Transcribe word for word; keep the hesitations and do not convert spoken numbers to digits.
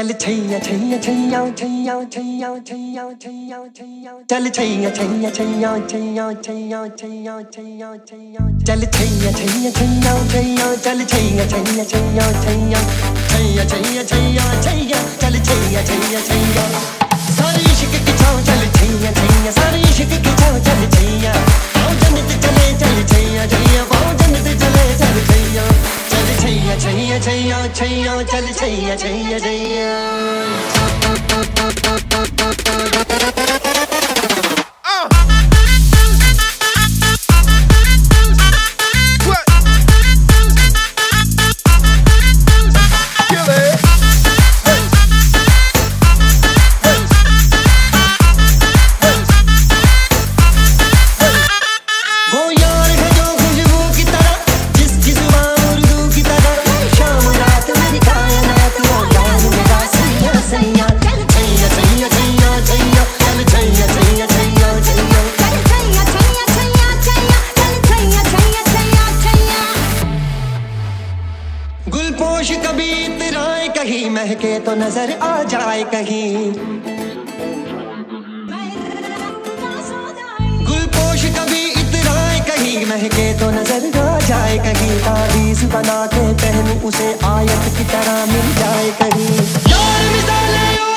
चल छैया छैया छैया छैया छैया छैया छैया छैया चल छैया छैया छैया छैया छैया छैया छैया छैया चल छैया छैया छैया छैया चल छैया छैया छैया छैया छैया छैया छैया छैया चल छैया छैया छैया सारी इश्क की छाँव चल छैया छैया सारी इश्क की छाँव चल छैया आओ जन्नत चले चल छैया छैया आओ जन्नत चले चल छैया चल छैया छैया छैया छैया चल छैया छैया छैया गुलपोश कभी इतराए कहीं महके तो नजर आ जाए कहीं गुलपोश कभी इतराए कहीं महके तो नजर आ जाए कहीं ताबीज बना के पहनूं उसे आयत की तरह मिल जाए कहीं यार मिसाले